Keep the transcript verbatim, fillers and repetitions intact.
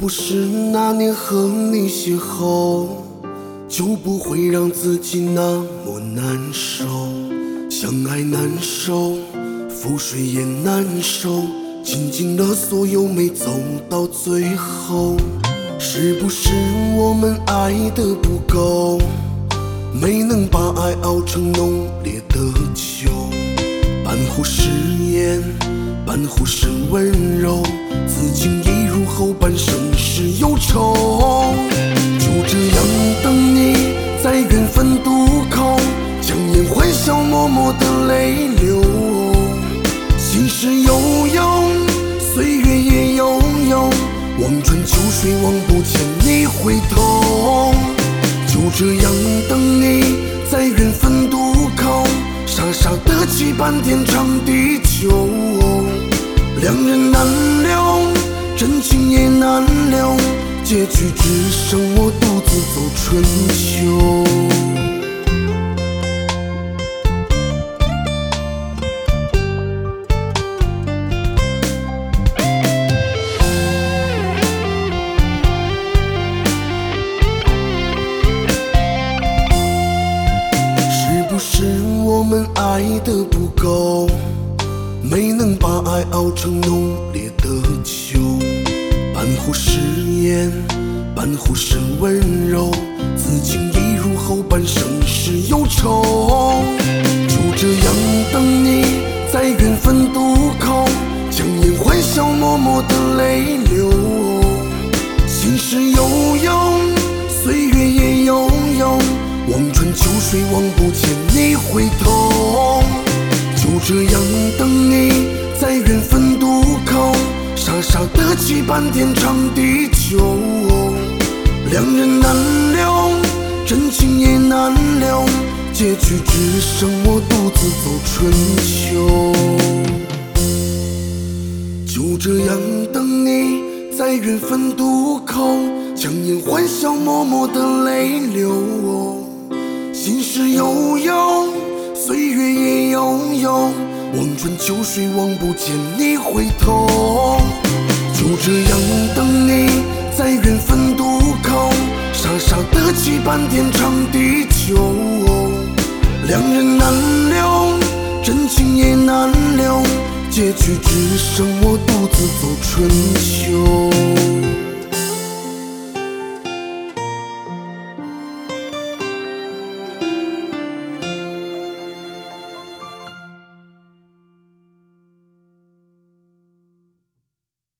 不是那年和你邂逅，就不会让自己那么难受。相爱难受，覆水也难收，倾尽了所有没走到最后。是不是我们爱得不够，没能把爱熬成浓烈的酒？半壶誓言，半壶是温柔，此情已入后半生是忧愁。就这样等你在缘分渡口，强颜欢笑，默默的泪流。心事悠悠，岁月也悠悠，望穿秋水望不见你回头。就这样等你在缘分渡口，傻傻的期盼天长地久。两人难留，真情也难留，结局只剩我独自走春秋。是不是我们爱得不够，没能把爱熬成浓烈的酒？半壶誓言，半壶是温柔，此情已入后半生是忧愁。就这样等你在缘分渡口，强颜欢笑，默默的泪流。心事悠悠，岁月也悠悠，望穿秋水望不见你回头。就这样等你在缘分渡口，傻傻的期盼天长地久。两人难留，真情也难留，结局只剩我独自走春秋。就这样等你在缘分渡口，强颜欢笑，默默的泪流。心事悠悠，岁月也悠悠，望穿秋水望不见你回头。就这样等你在缘分渡口，傻傻的期盼天长地久。两人难留，真情也难留，结局只剩我独自走春秋。